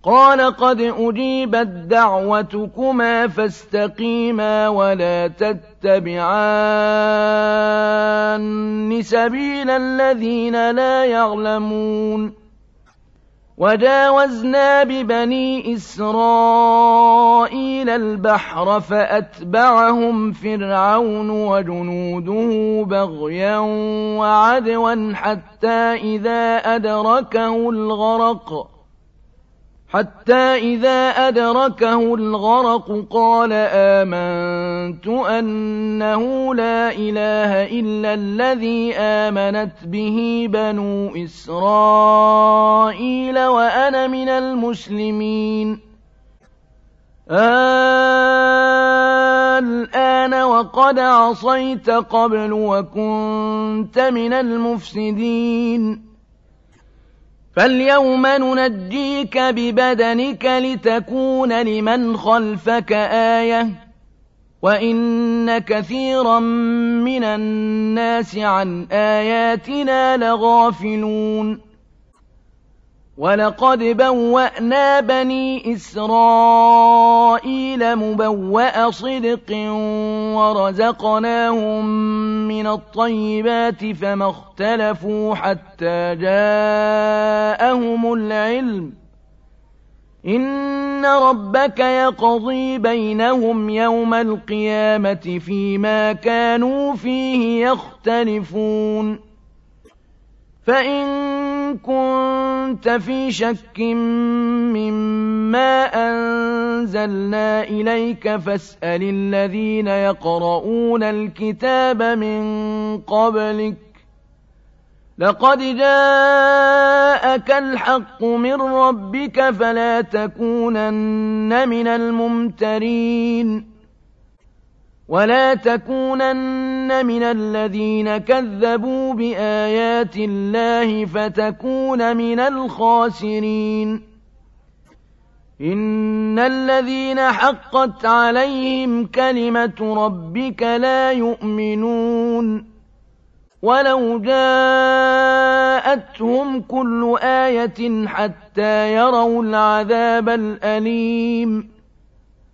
قال قد أجيبت دعوتكما فاستقيما ولا تتبعان سبيل الذين لا يعلمون وجاوزنا ببني إسرائيل البحر فأتبعهم فرعون وجنوده بغيا وعدوا حتى إذا أدركه الغرق قال آمنت أنه لا إله إلا الذي آمنت به بنو إسرائيل وأنا من المسلمين الآن وقد عصيت قبل وكنت من المفسدين فاليوم ننجيك ببدنك لتكون لمن خلفك آية وإن كثيرا من الناس عن آياتنا لغافلون ولقد بوأنا بني إسرائيل مبوأ صدق ورزقناهم من الطيبات فما اختلفوا حتى جاءهم العلم إن ربك يقضي بينهم يوم القيامة فيما كانوا فيه يختلفون فإن كنت في شك مما أنزلنا إليك فاسأل الذين يقرؤون الكتاب من قبلك لقد جاءك الحق من ربك فلا تكونن من الممترين ولا تكونن من الذين كذبوا بآيات الله فتكون من الخاسرين إن الذين حقت عليهم كلمة ربك لا يؤمنون ولو جاءتهم كل آية حتى يروا العذاب الأليم